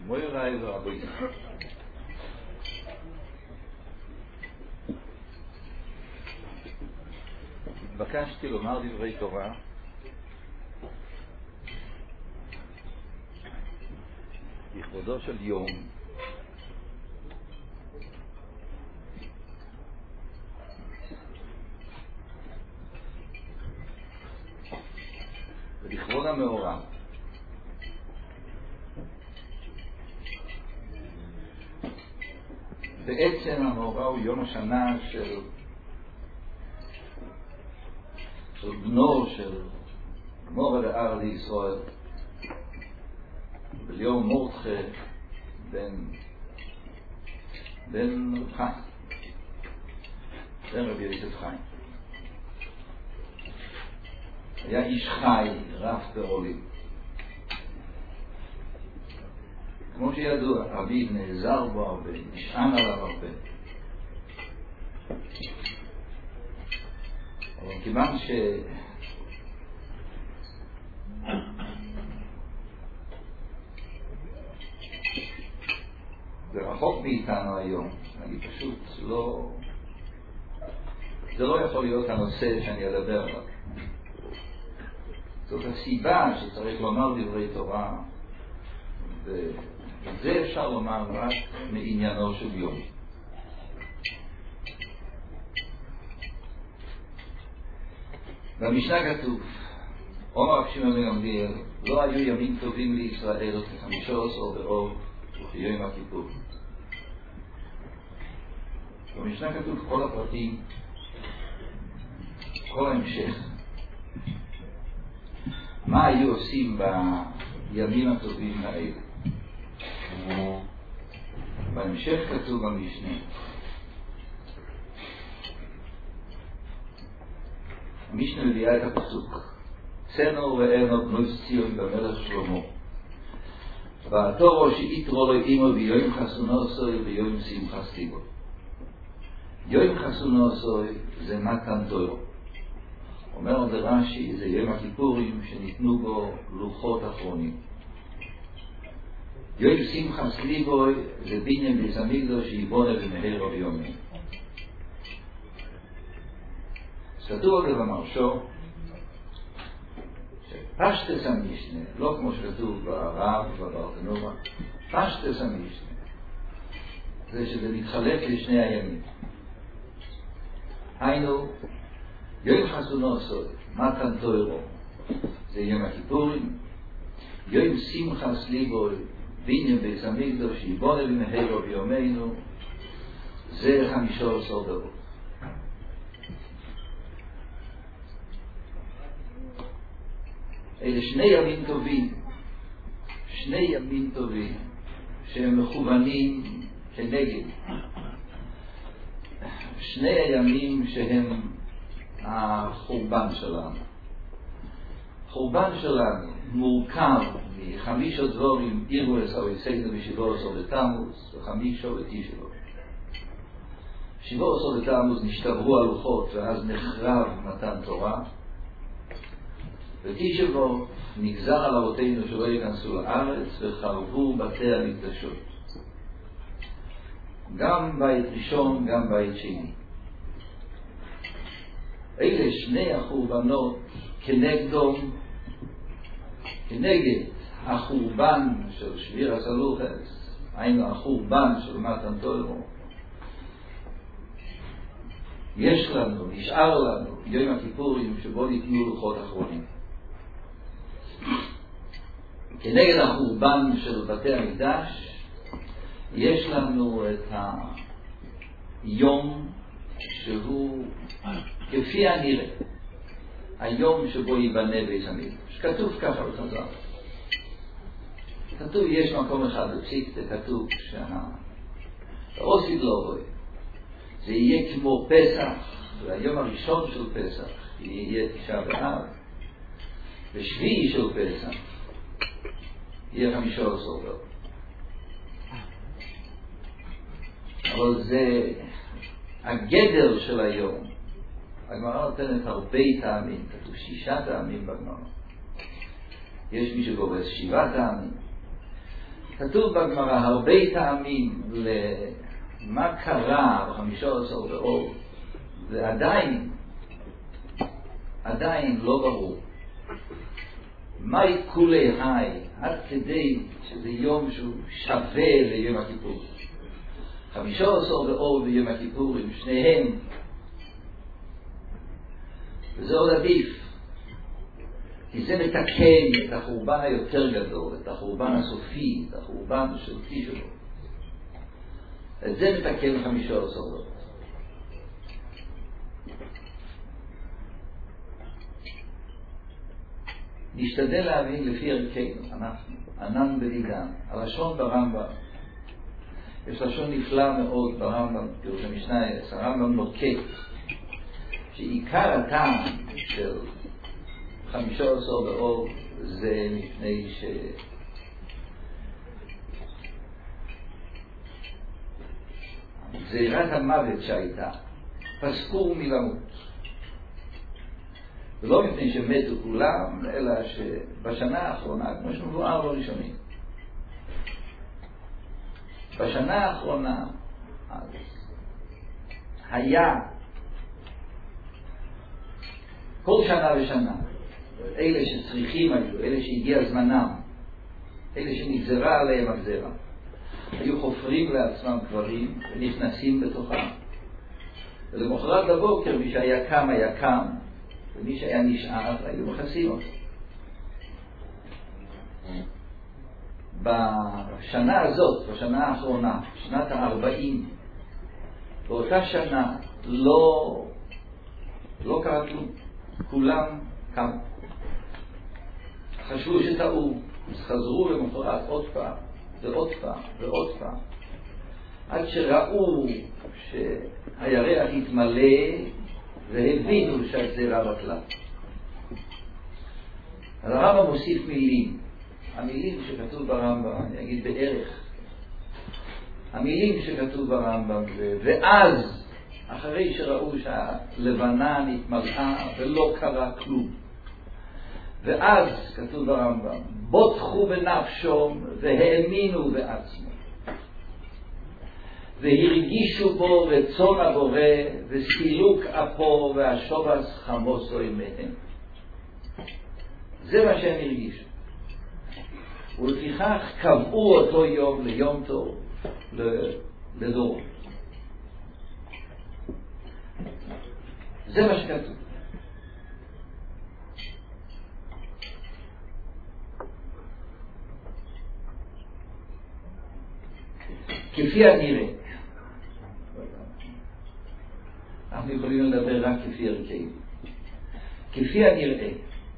מויריי ורבוי. התבקשתי לומר דברי תורה לכבודו של יום ולכבוד המאורע. בעצם המאורע הוא יום השנה של בנו של גמור הדאר לישראל ביום מורדכי בן חיים, בן רבי יוסף חיים. היה איש חי, רב בעולים. כמו שידוע, אביו נעזר בו הרבה, נשען עליו הרבה. אבל כיוון זה רחוק מאיתנו היום, אני פשוט לא, זה לא יכול להיות הנושא שאני אדבר עליו. זאת הסיבה שצריך לומר דברי תורה, וזה אפשר לומר רק מעניינו של יום. במשנה כתוב, אומר רב שמעון בן גמליאל, לא היו ימים טובים לישראל כ15 באוב וכיום הכיפור. במשנה כתוב כל הפרטים, כל ההמשך. מה היו עושים בימים הטובים האלה? בהמשך כתוב במשנה, המשנה מביאה את הפסוק, צנו ראינו בנוס ציון במלך שלמה, והתורו שיתרו לו אימו ביום חסונו סוי ביום שמחה סטיבו. יום חסונו סוי זה מתן תורה. אומר זה רש"י, זה יום הכיפורים שניתנו בו לוחות אחרונים. יום שמחה סטיבו זה בניין בית המקדש שיבונה במהרה ביומין. כתוב אגב המרשו שפשטס המשנה, לא כמו שכתוב ברב וברטנורה, פשטס המשנה זה שזה מתחלק לשני הימים. היינו יום חסונו סוד מתן תורה זה יום הכיפורים, יום שמחה סליבו בניין בית המקדש שיבונה במהרה ביומנו זה 15 באב. אלה שני ימים טובים, שני ימים טובים שהם מכוונים כנגד שני הימים שהם החורבן שלנו. החורבן שלנו מורכב מחמישה דברים, אירו עשו יסגנו בשבוע עשו בתמוז וחמישה ותשבו. שבוע עשו בתמוז נשתברו הלוחות ואז נחרב מתן תורה, ותשבו נגזר על אבותינו שלא ייכנסו לארץ וחרבו בתי המקדשות, גם בית ראשון גם בית שני. אלה שני החורבנות כנגד החורבן של שביר הסלוחס, היינו החורבן של מתן תורה. יש לנו, נשאר לנו יום הכיפורים שבו ניתנו לוחות אחרונים. כנגד החורבן של בתי המקדש יש לנו את היום שהוא כפי הנראה היום שבו ייבנה בית המקדש. כתוב ככה בחז"ל, כתוב, יש מקום אחד בפסיקתא, כתוב שהאוסיד לא רואה זה יהיה כמו פסח, והיום הראשון של פסח יהיה 9 באב, ושביעי של פסח יהיה 15 באב. אבל זה הגדר של היום. הגמרא נותנת הרבה טעמים, כתוב 6 טעמים בגמרא. יש מי שגורס 7 טעמים. כתוב בגמרא הרבה טעמים למה קרה ב-15 באור, ועדיין לא ברור. מהי כולי היי, עד כדי שזה יום שהוא שווה ליום הכיפור. 15 באור ויום הכיפורים, שניהם. וזה עוד עדיף. כי זה מתקן את החורבן היותר גדול, את החורבן הסופי, את החורבן השלטי שלו. את זה מתקן 15 באור. נשתדל להבין לפי ערכנו, אנחנו, ענן בדידן, הלשון ברמב"ם. יש לשון נפלא מאוד ברמב"ם, פירוש המשנה, הרמב"ם נוקט, שעיקר הטעם של 15 באור זה מפני גזירת המוות שהייתה, פסקו מלמות. ולא מפני שמתו כולם, אלא שבשנה האחרונה, כמו שמבואר בראשונים, בשנה האחרונה אז היה כל שנה ושנה, אלה שצריכים היו, אלה שהגיע זמנם, אלה שנגזרה עליהם הגזרה, היו חופרים לעצמם קברים ונכנסים בתוכם. ולמחרת בבוקר מי שהיה קם היה קם, ומי שהיה נשאר היו מכסים אותו. בשנה הזאת, בשנה האחרונה, שנת ה-40, באותה שנה לא קרה כלום. כולם קמו. חשבו שטעו, אז חזרו למחרת עוד פעם, ועוד פעם, ועוד פעם. עד שראו שהירח התמלא, והבינו שהגזירה בטלה. אז הרמב"ם מוסיף מילים. המילים שכתוב ברמב"ם, אני אגיד בערך. המילים שכתוב ברמב"ם, ואז, אחרי שראו שהלבנה נתמלאה ולא קרה כלום. ואז, כתוב ברמב"ם, בוטחו בנפשום והאמינו בעצמו. והרגישו בו רצון הבורא וסילוק אפו והשובס חמוסו מהם. זה מה שהם הרגישו. ולפיכך קבעו אותו יום ליום טוב לדור. זה מה שכתוב. כפי הנראה, אנחנו יכולים לדבר רק כפי ערכי. כפי הנראה,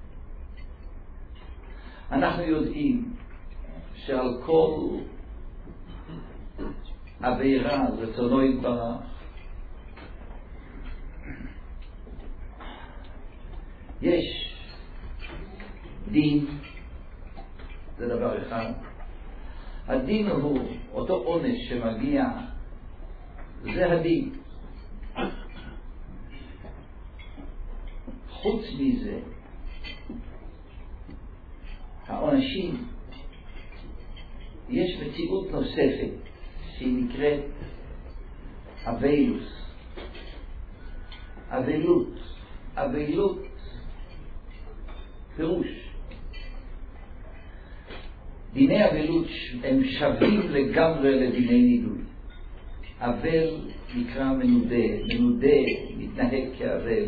אנחנו יודעים שעל כל עבירה רצונו יתברך יש דין, זה דבר אחד. הדין הוא אותו עונש שמגיע, זה הדין. חוץ מזה, העונשים, יש מציאות נוספת שהיא נקראת אבילוס. אבילות, פירוש. דיני אבילות הם שווים לגמרי לדיני נידוי. אבל נקרא מנודה מתנהג כאבל.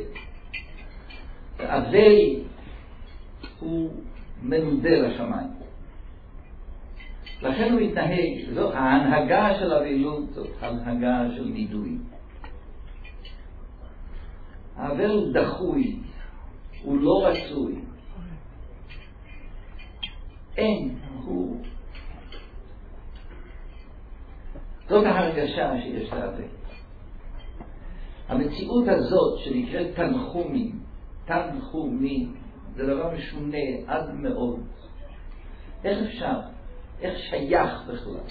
אבל הוא מנודה לשמיים. לכן הוא מתנהג, זו ההנהגה של אבילות, זאת הנהגה של נידוי. האבל הוא דחוי, הוא לא רצוי. אין, הוא... זאת ההרגשה שיש לאבל. המציאות הזאת שנקראת תנחומים, זה דבר משונה עד מאוד. איך אפשר? איך שייך בכלל?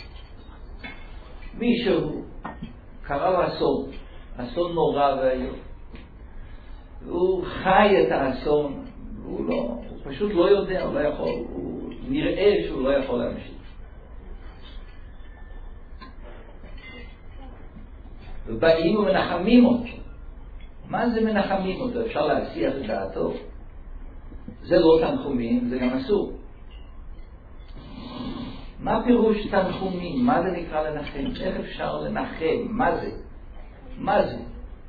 מישהו קרא לו אסון נורא והיום. והוא חי את האסון, הוא פשוט לא יודע, הוא לא יכול, הוא נראה שהוא לא יכול להמשיך. ובאים ומנחמים אותו. מה זה מנחמים אותו? אפשר להסיח את דעתו. זה לא תנחומים, זה גם אסור. מה פירוש תנחומים? מה זה נקרא לנחם? איך אפשר לנחם? מה זה? מה זה?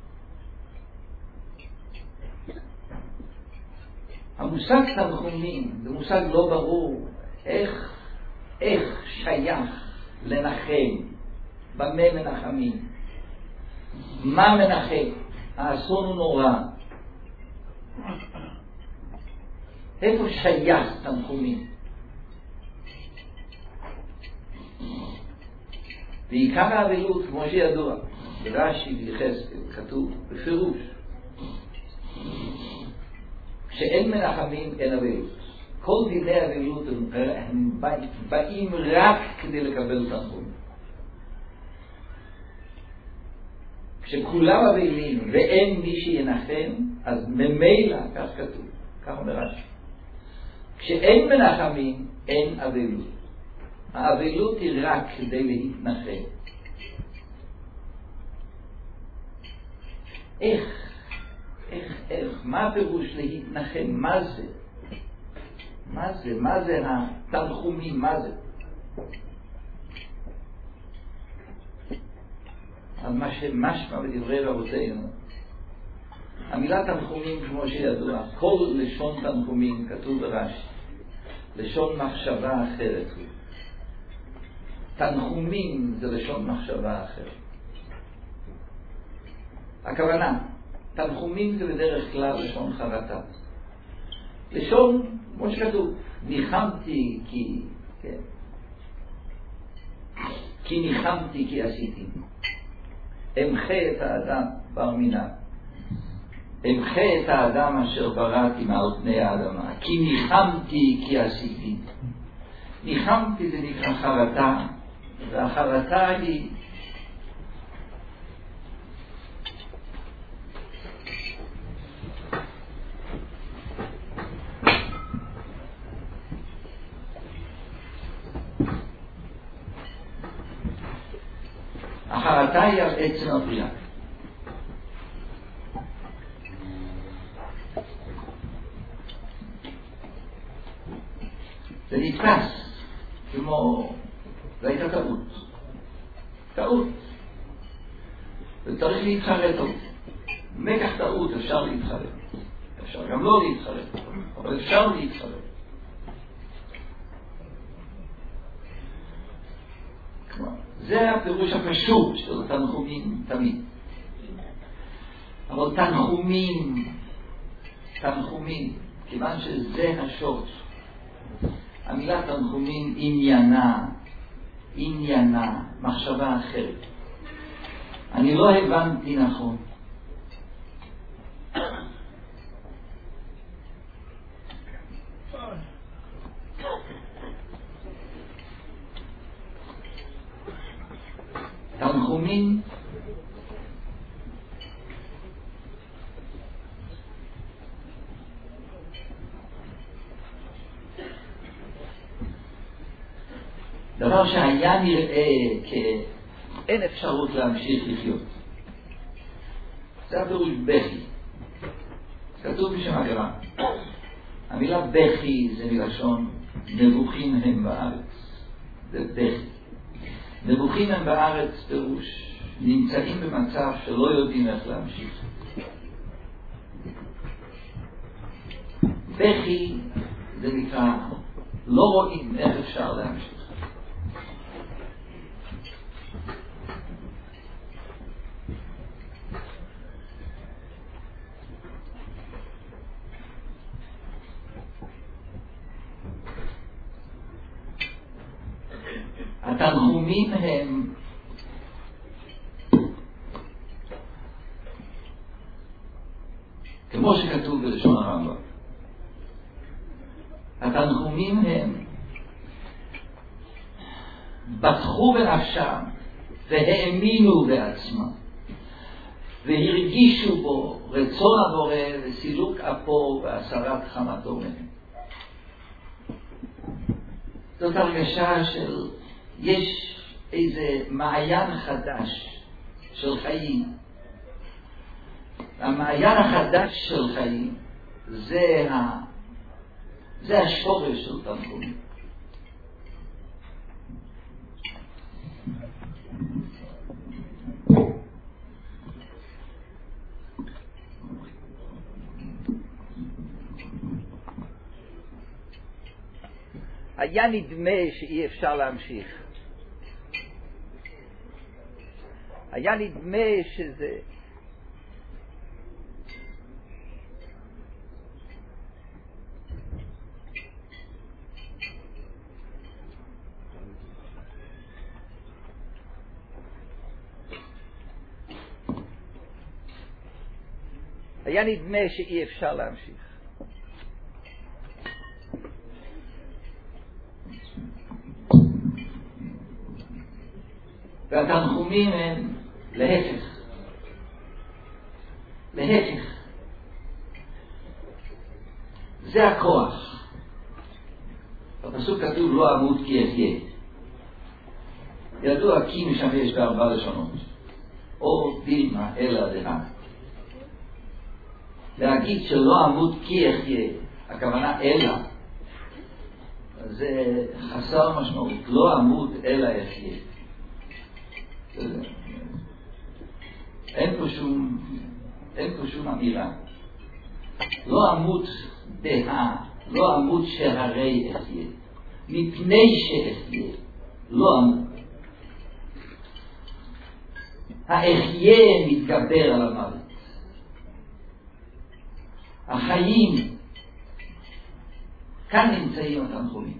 המושג תנחומים זה מושג לא ברור. איך שייך לנחם? במה מנחמים? מה מנחם? האסון הוא נורא. איפה שייך תנחומים? בעיקר האבלות, כמו שידוע, ברש"י ויחזקאל כתוב בפירוש שאין מנחמים אין אבלות. כל דיני אבלות הם באים רק כדי לקבל תנחומים. כשכולם אבלים ואין מי שינחם, אז ממילא, כך כתוב, כך אומר רש"י, כשאין מנחמים אין אבלות. האבלות היא רק כדי להתנחם. איך? מה הפירוש להתנחם? מה זה? מה זה התנחומים? מה זה? על מה שמשמע בדברי רבותינו, המילה תנחומים כמו שידוע, כל לשון תנחומים כתוב ברש"י, לשון מחשבה אחרת הוא. תנחומים זה לשון מחשבה אחרת. הכוונה, תנחומים זה בדרך כלל לשון חרטה. לשון, כמו שכתוב, ניחמתי כי ניחמתי כי עשיתי. אמחה את האדם בר מינה. אמחה את האדם אשר בראתי מעל פני האדמה. כי ניחמתי כי עשיתי. ניחמתי זה נקרא חרטה, והחרטה היא החרטה היא על עצם הבריאה. זה נתפס כמו, זה הייתה טעות וצריך להתחרט אותו. מקח טעות אפשר להתחרט, אפשר גם לא להתחרט, אבל אפשר להתחרט. זה הפירוש הפשוט של תנחומים תמיד. אבל תנחומים, כיוון שזה השורש. המילה תנחומים עניינה, מחשבה אחרת. אני לא הבנתי נכון. תנחומים דבר שהיה נראה כאין אפשרות להמשיך לחיות. זה הפירוש בכי. כתוב בשם הגמרא. המילה בכי זה מלשון נבוכים הם בארץ. זה בכי. נבוכים הם בארץ פירוש נמצאים במצב שלא יודעים איך להמשיך. בכי זה נקרא לא רואים איך אפשר להמשיך. התנחומים הם כמו שכתוב בלשון הרמב"ם. התנחומים הם בטחו בנפשם והאמינו בעצמם והרגישו בו רצון הבורא וסילוק אפו והסרת חמתו מהם. זאת הרגשה של יש איזה מעיין חדש של חיים. המעיין החדש של חיים זה השורש של תנחומים. היה נדמה שאי אפשר להמשיך. היה נדמה שזה היה נדמה שאי אפשר להמשיך. והתנחומים הם להפך. להפך. זה הכוח. בפסוק כתוב לא אמות כי אחיה. ידוע כי משמש בארבע לשונות. או דילמה אלא דהה. להגיד שלא אמות כי אחיה, הכוונה אלא, זה חסר משמעות. לא אמות אלא אחיה. אין פה שום אמירה. לא אמות דהה, לא אמות שהרי אחיה, מפני שאחיה, לא אמות. האחיה מתגבר על המוות. החיים, כאן נמצאים התנחומים.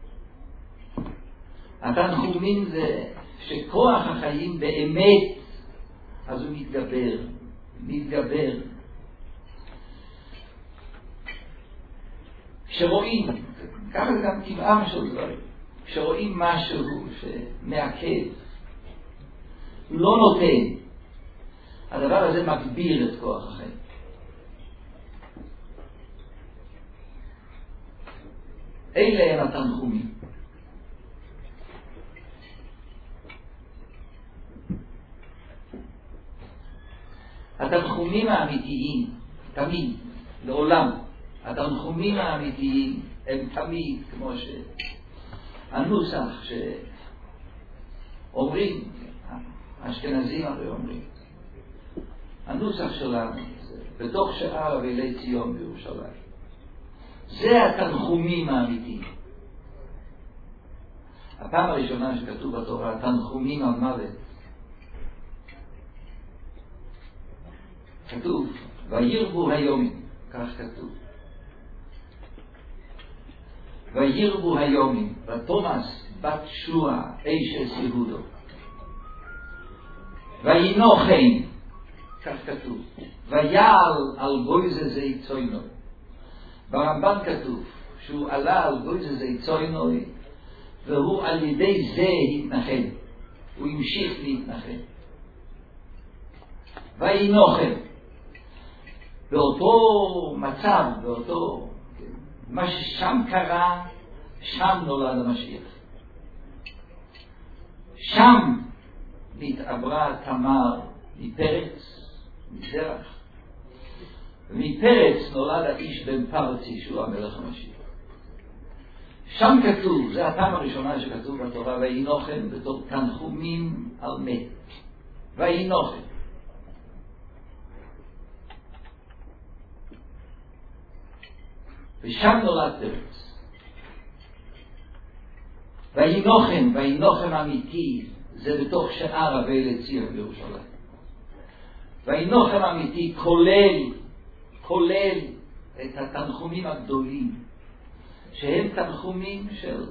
התנחומים זה שכוח החיים באמת, אז הוא מתגבר. כשרואים, ככה זה גם טבעם של דברים, כשרואים משהו שמעכב, לא נותן, הדבר הזה מגביר את כוח החיים. אלה הם התנחומים. התנחומים האמיתיים, תמיד, לעולם, התנחומים האמיתיים הם תמיד, כמו שהנוסח שאומרים, האשכנזים הרי אומרים, הנוסח שלנו, בתוך שאר אבלי ציון בירושלים. זה התנחומים האמיתיים. הפעם הראשונה שכתוב בתורה, תנחומים על מוות, כתוב, וירבו היומים, כך כתוב. וירבו היומים, ותומאס בת שוע אישס יהודו. וינוחם, כך כתוב, ויעל על גויזזי צוינו. ברמב"ן כתוב שהוא עלה על גויזזי צוינו, והוא על ידי זה התנחם. הוא המשיך להתנחם. וינוחם. באותו מצב, באותו, מה ששם קרה, שם נולד המשיח. שם נתעברה תמר מפרץ, מזרח. ומפרץ נולד האיש בן פרצי, שהוא המלך המשיח. שם כתוב, זה הפעם הראשונה שכתוב בתורה, וינוחם בתור תנחומים על מת. וינוחם. ושם נולד פרץ. וינוחם אמיתי, זה בתוך שאר אבלי ציון בירושלים. וינוחם אמיתי כולל את התנחומים הגדולים, שהם תנחומים של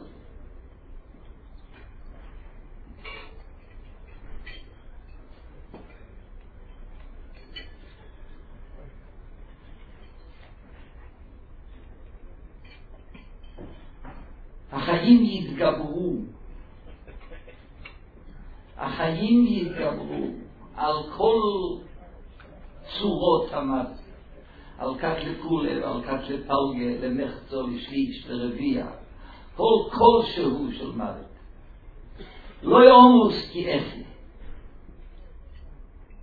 החיים יתגברו על כל צורות המוות, על כת לכולב, על כת לפלגה, למחצו, לשליש, לרביע, כל שהוא של מוות. לא יאמרוס כי אחיה.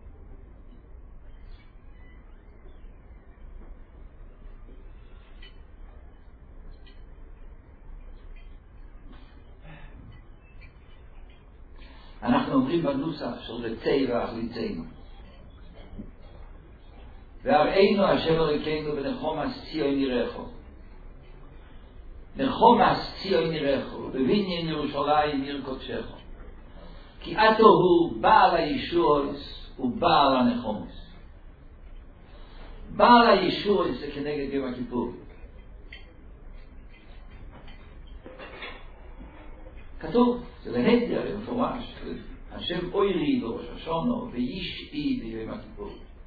אנחנו אומרים בנוסח של רצי ואחליצנו. והראינו השם אלוקינו בנחומס ציון ירחו. נחומס ציון ירחו, בבניין ירושלים עיר קודשך. כי אתו הוא בעל הישועות ובעל הנחומס. בעל הישועות זה כנגד יום הכיפור. כתוב, זה להדר במפורש, השם אוירי בראש השונה וישעי ביום הכיפור.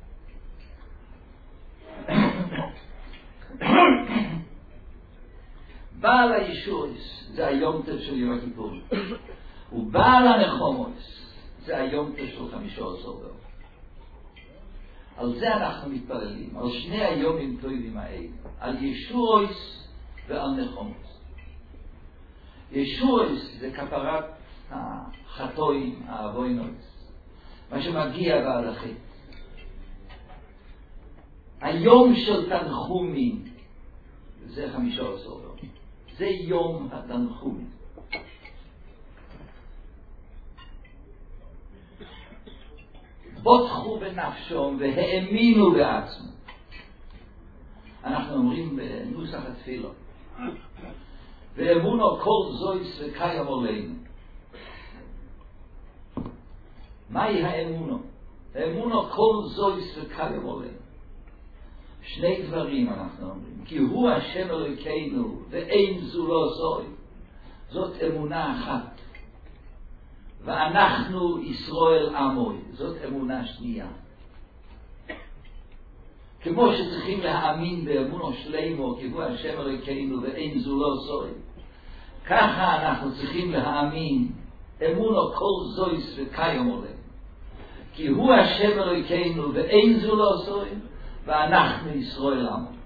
בעל הישועות זה היומטף של יום הכיפור, ובעל הנחומות זה היומטף של 15 באב. על זה אנחנו מתפללים, על שני היומים טובים האלה, על ישועות ועל נחומות. ישועות זה כפרת החטאים, העוונות, מה שמגיע בעד החטא. היום של תנחומים זה 15 באב. זה יום התנחומים. בוטחו בנפשם והאמינו בעצמם. אנחנו אומרים בנוסח התפילה, ואמונו כל זויס וקיים עלינו. מהי האמונו? האמונו כל זויס וקיים עלינו. שני דברים אנחנו אומרים, כי הוא השם אלוקינו ואין זולו זוי. זאת אמונה אחת. ואנחנו ישראל עמוי. זאת אמונה שנייה. כמו שצריכים להאמין באמונו שלמו, כי הוא השם אלוקינו ואין זולו זוי, ככה אנחנו צריכים להאמין אמונו כל זויס וקיים עלינו. כי הוא השם אלוקינו ואין זולו זוי, ואנחנו ישראל עמוי.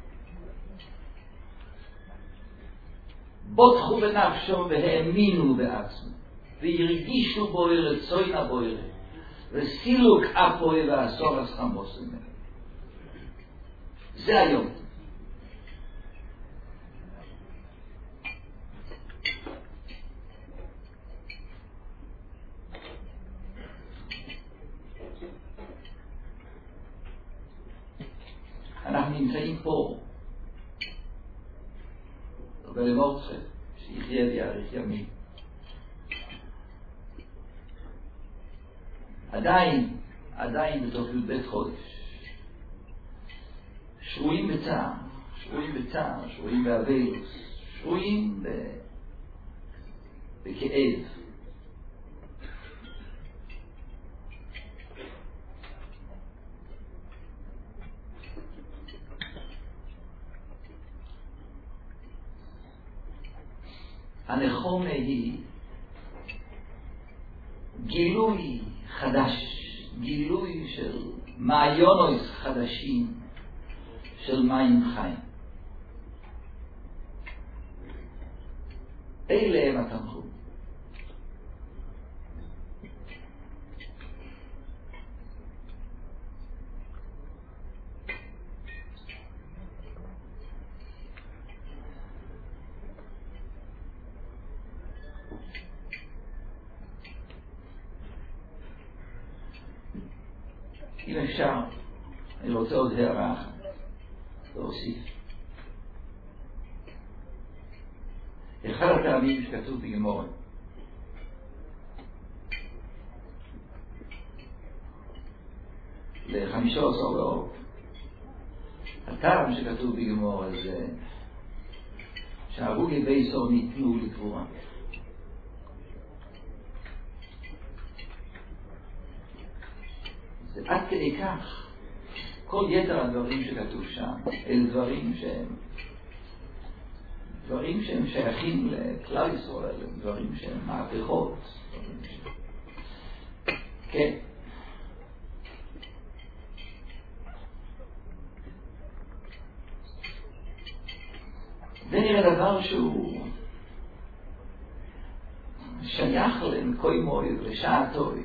בוטחו בנפשם והאמינו בעצמם, והרגישו בו רצון הבוירה, וסילוק אפוי ועשור הסחמוס ממנו. זה היום. אנחנו נמצאים פה ולמורצה שיחיה ויאריך ימים. עדיין בתוך י"ב חודש שרויים בצער, שרויים באבלוס, שרויים בכאב. הנחומה היא גילוי חדש, גילוי של מעיונות חדשים של מים חיים. אלה הם התנחומים. אם אפשר, אני רוצה עוד הערה אחת להוסיף. אחד הפעמים שכתוב בגמרא, ל-15 באב, הטעם שכתוב בגמרא זה שהרוגי בייסור ניתנו לקבורה. זה עד כדי כך. כל יתר הדברים שכתוב שם, אלה דברים שהם שייכים לכלל ישראל, דברים שהם מהפכות. כן. זה נראה דבר שהוא שייך למקוימוי ולשעתוי.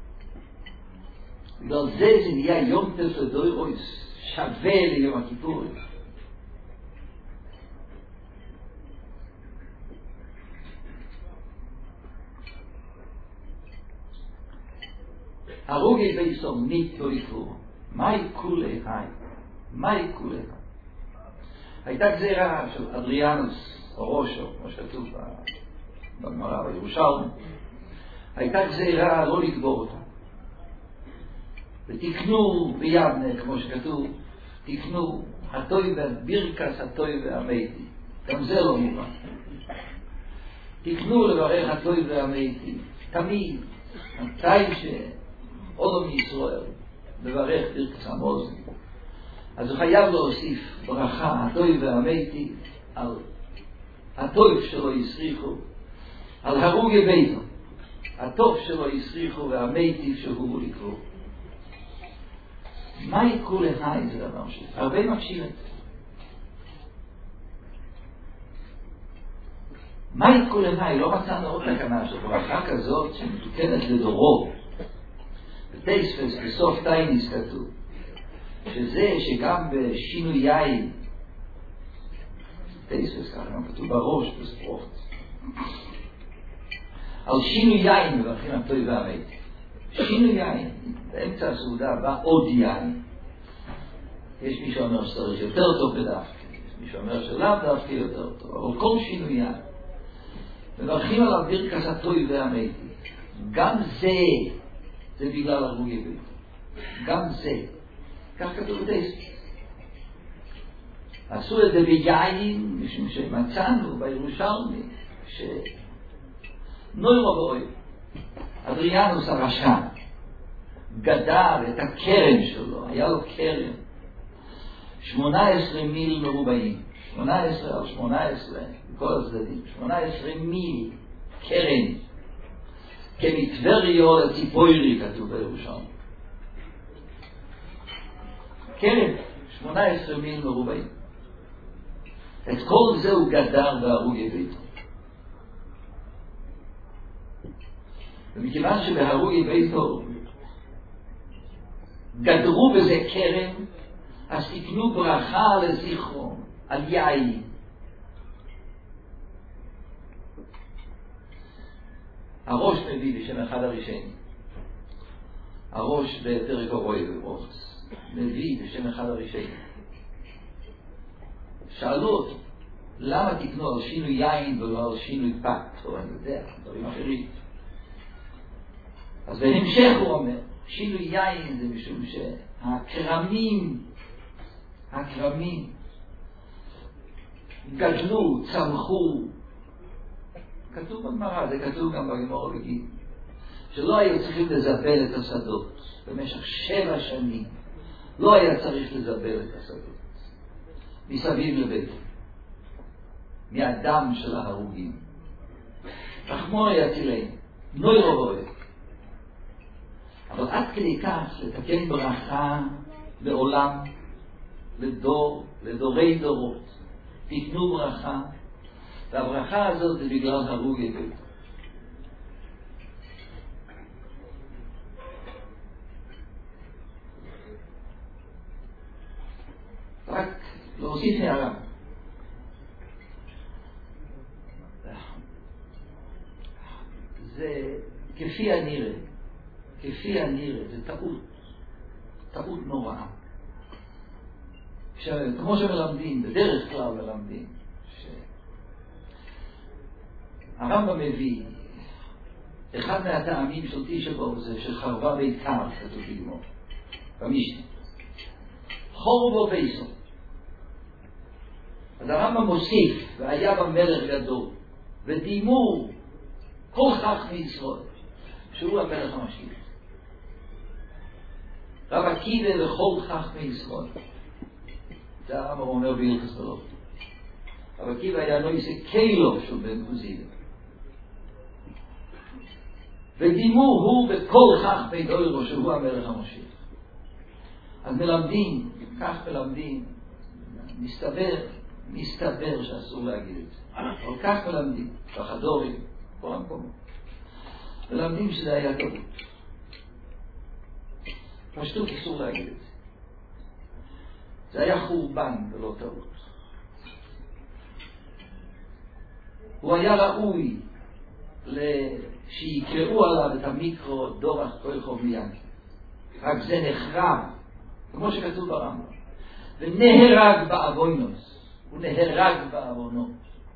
בגלל זה נהיה יום טוב לדורוס, שווה ליום הכיפורים. הרוגי ביסו ניטו יקרו. מהי כולי היי? מהי כולי היי? הייתה גזירה של אדריאנוס או ראשו, כמו שכתוב בגמרא בירושלמי. הייתה גזירה לא לקבור אותה. ותקנו ביבנה, כמו שכתוב, תקנו הטויבה, בירקס הטויבה המתי. גם זה לא מובן. תקנו לברך הטויבה המתי. תמיד, מתי שעודו מישראל לברך בירקס המוז, אז הוא חייב להוסיף ברכה הטויבה המתי על הטוב שלו ישריחו, על הרוגי ביתו. הטוב שלו ישריחו והמתי שהוא לקרוא. מה יקרו להי זה דבר שלי? הרבה מקשים את זה. מה יקרו להי? לא מצאנו עוד תקנה של ברכה כזאת שמתוקנת לדורו. בתייספס בסוף טייניס כתוב שזה שגם בשינוי יין, תייספס ככה גם כתוב בראש בספרות, על שינוי יין מברכים הטוב והמתי. שינוי יין, באמצע הסעודה בא עוד יין. יש מי שאומר שצריך יותר טוב בדווקא, יש מי שאומר שלאו דווקא יותר טוב, אבל כל שינוי יין מברכים עליו ברכס הטוב והמתי. גם זה בגלל הרוגי בית. גם זה. כך כתוב בדייסט. עשו את זה ביין, משום שמצאנו בירושלמי שנוירו בואי אדריאנוס הרשע גדל את הקרן שלו, היה לו קרן 18 מיל מרובעים, 18 על 18 בכל הצדדים, 18 מיל קרן כמטבריו לציפוירי כתוב בירושלמי. קרן 18 מיל מרובעים. את כל זה הוא גדר בהרוגי ביתו. ומכיוון שבהרוגי ביתו גדרו בזה קרן, אז תקנו ברכה לזיכרון על יין. הראש מביא בשם אחד הראשונים. הראש בפרק הרוי וברוכס מביא בשם אחד הראשונים. שאלו אותו, למה תקנו על שינוי יין ולא על שינוי פת? או אני יודע, דברים אחרים. אז בהמשך הוא אומר, שינוי יין זה משום שהכרמים גדלו, צמחו. כתוב בגמרא, זה כתוב גם בגמרא בגיד, שלא היו צריכים לזבל את השדות. במשך 7 שנים לא היה צריך לזבל את השדות. מסביב לביתו. מהדם של ההרוגים. רחמו יצילנו, נוירו בואי. אבל עד כדי כך לתקן ברכה לעולם, לדור, לדורי דורות. תיתנו ברכה, והברכה הזאת זה בגלל הרוגי ביתו. רק להוסיף הערה. זה כפי הנראה, זה טעות נוראה. כמו שמלמדים, בדרך כלל מלמדים, הרמב"ם מביא, אחד מהטעמים של תשעה באב זה שחרבה ביתר, כתוב בגמרא, במשנה. חורבו ביתו. אז הרמב"ם מוסיף, והיה במלך גדול, ודימו כל כך מישראל, שהוא המלך המשיח. רב עקיבא וכל כך מישראל. זה הרמב"ם אומר בהלכות בראשית. רב עקיבא היה נויסה קילו של בן קוזידה. ודימו הוא בכל כך ביתו שהוא המלך המשיח. אז מלמדים, כך מלמדים, מסתבר שאסור להגיד את זה. אבל כך מלמדים, בחדורים, כל המקומות. מלמדים שזה היה טעות. פשטות אסור להגיד את זה. זה היה חורבן ולא טעות. הוא היה ראוי שיקראו עליו את המיקרו דורח כל חוב מיין. רק זה נחרב, כמו שכתוב ברמב"ם, ונהרג בעוונוס, הוא נהרג בעוונות.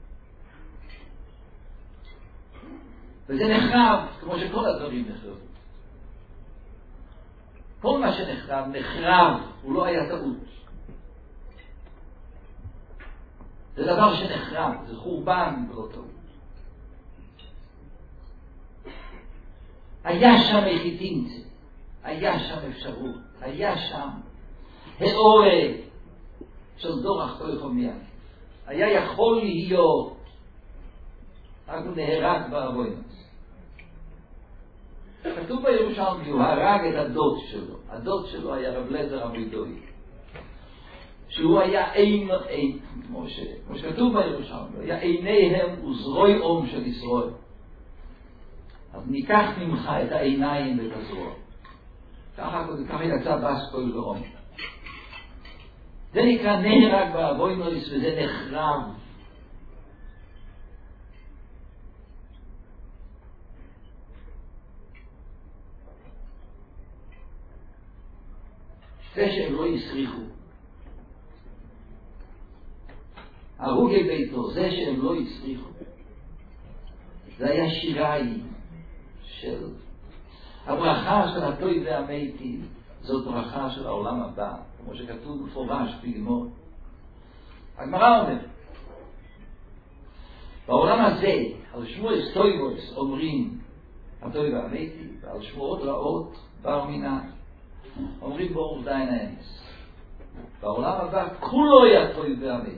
וזה נחרב, כמו שכל הדברים נחרבו. כל מה שנחרב, נחרב, הוא לא היה טעות. זה דבר שנחרב, זה חורבן ולא טעות. היה שם יחידינצה, היה שם אפשרות, היה שם האורה של דורח קויחומיה. היה יכול להיות, רק הוא נהרג בעוונוס. כתוב בירושלמי, הוא הרג את הדוד שלו. הדוד שלו היה רב אליעזר המוידאי. שהוא היה כמו שכתוב בירושלמי, היה עיניהם וזרוי אום של ישראל. אז ניקח ממך את העיניים ואת הזרוע. ככה יצא בסקול ורום. זה נקרא נהרג בעוונוס וזה נחרב. זה שהם לא יסריחו. הרוגי ביתו, זה שהם לא יסריחו. זה היה שיריים של הברכה של הטוב והמתי, זאת ברכה של העולם הבא, כמו שכתוב מפורש בגמור. הגמרא אומר, בעולם הזה, על שמוע סטויבוס אומרים הטוב והמתי, ועל שמועות רעות בר מינה, אומרים ברוך דיין האמס. בעולם הבא כולו היה טוב והמתי.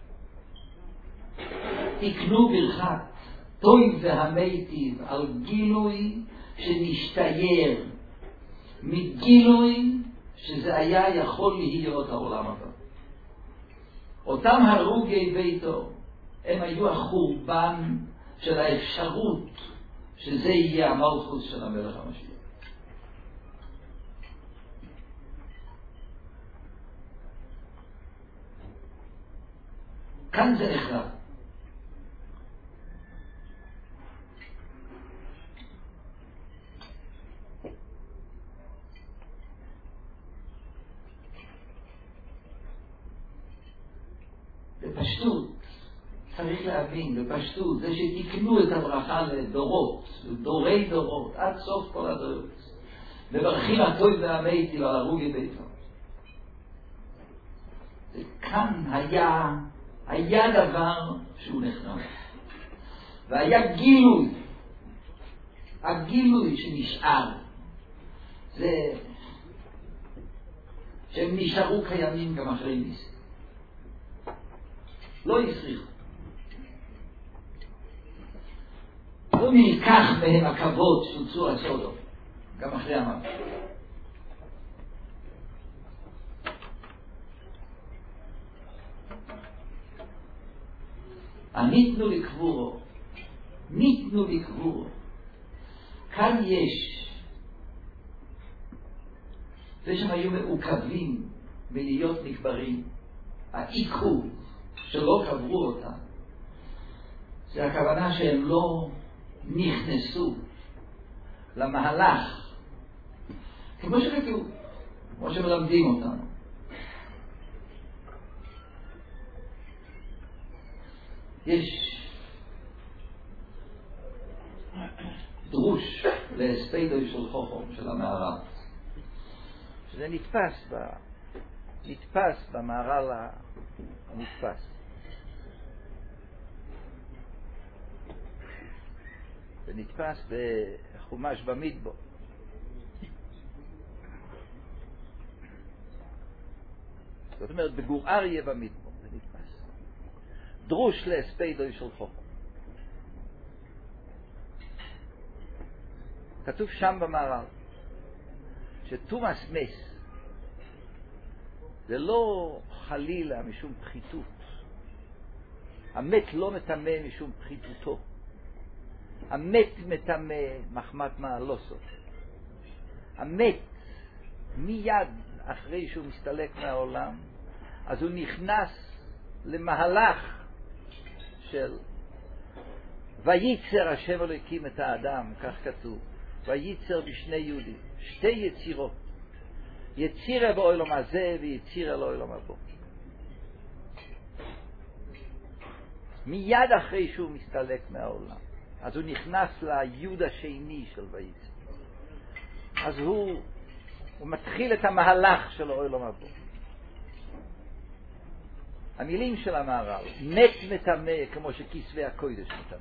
תקנו ברכת טוב והמתי על גילוי שנשתייר מגילוי שזה היה יכול להיות העולם הבא. אותם הרוגי ביתו הם היו החורבן של האפשרות שזה יהיה המלכות של המלך המשיח. כאן זה נחרב. בפשטות, צריך להבין, בפשטות, זה שתקנו את הברכה לדורות, לדורי דורות, עד סוף כל הדורות. מברכים הטוב והמתי ועל הרוגי ביתו. כאן היה דבר שהוא נחרב. והיה גילוי, הגילוי שנשאר, זה שהם נשארו קיימים גם אחרי ניסים. לא יסריחו. לא נלקח מהם הכבוד של צור הסודום, גם אחרי המוות. ניתנו לקבורו, ניתנו לקבורו. כאן יש, זה שהם היו מעוכבים מלהיות נקברים, העיכוב שלא קברו אותם, זה הכוונה שהם לא נכנסו למהלך, כמו שכתוב, כמו שמלמדים אותנו. יש דרוש להספדו של חוכם של המערל, שזה נתפס במערל הנתפס. זה נתפס בחומש במדבר. זאת אומרת בגור אריה במדבר זה נתפס. דרוש להספדו של חוכם. כתוב שם במערל שתומאס מס זה לא חלילה משום פחיתות. המת לא מטמא משום פחיתותו. המת מטמא מחמת מעלוסו. המת מיד אחרי שהוא מסתלק מהעולם, אז הוא נכנס למהלך של וייצר השם אלוקים את האדם, כך כתוב. וייצר בשני יהודים, שתי יצירות יצירה באוילום הזה ויצירה לאוילום הבא. מיד אחרי שהוא מסתלק מהעולם, אז הוא נכנס ליוד השני של וייצא. אז הוא מתחיל את המהלך של האוילום הבא. המילים של המהר"ל, מת מטמא כמו שכסבי הקודש מטמא.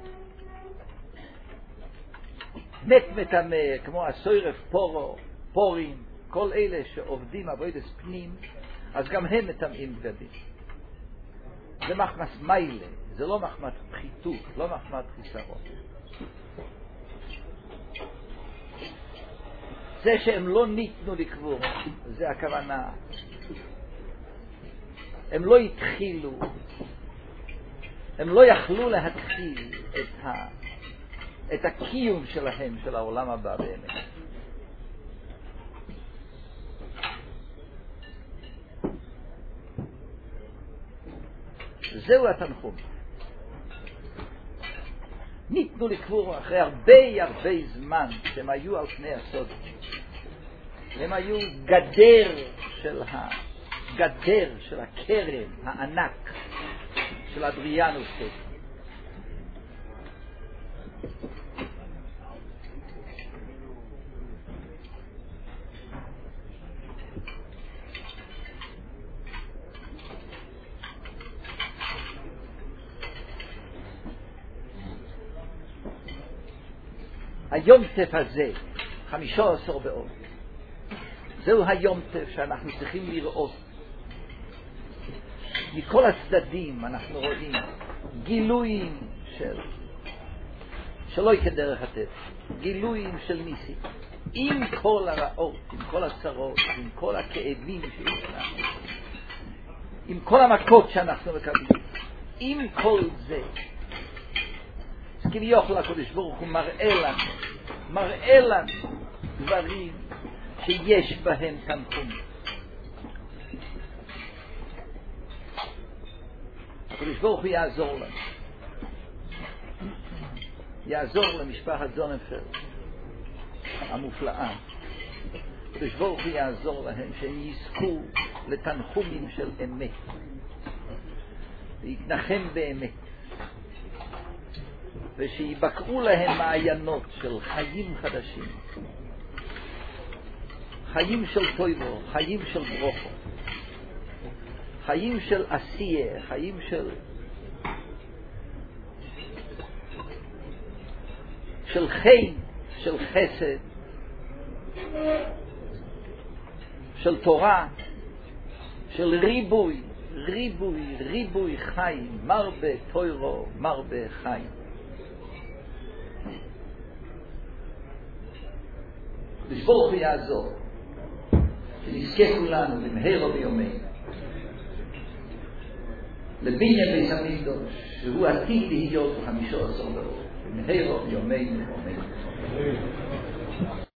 מת מטמא כמו הסוירף פורים, כל אלה שעובדים עבודת פנים, אז גם הם מטמאים בגדים. זה מחמס מיילה, זה לא מחמת פחיתות, לא מחמת חיסרון. זה שהם לא ניתנו לקבור, זה הכוונה. הם לא התחילו, הם לא יכלו להתחיל את הקיום שלהם, של העולם הבא באמת. זהו התנחום. ניתנו לקבור אחרי הרבה זמן שהם היו על פני הסוד. הם היו גדר של הקרן הענק של אדריאנוס. היום טף הזה, 15 באור, זהו היום טף שאנחנו צריכים לראות. מכל הצדדים אנחנו רואים גילויים שלא כדרך הטף, גילויים של ניסים, עם כל הרעות, עם כל הצרות, עם כל הכאבים שיש לנו, עם כל המכות שאנחנו מקבלים, עם כל זה, אז כביכול הקדוש ברוך הוא מראה לנו דברים שיש בהם תנחום. הקדוש ברוך הוא יעזור למשפחת זוננפלד המופלאה. הקדוש ברוך הוא יעזור להם שהם יזכו לתנחומים של אמת, ויתנחם באמת, ושיבקעו להם מעיינות של חיים חדשים, חיים של טויבו, חיים של ברוכו, חיים של עשייה, חיים של חיים, של חסד, של תורה, של ריבוי חיים, מרבה תוירו, מרבה חיים. לשבור ויעזור, שנזכה כולנו למהרה ביומנו לבניין בית המקדש, שהוא עתיד להיות 15 באור, במהרה ביומנו.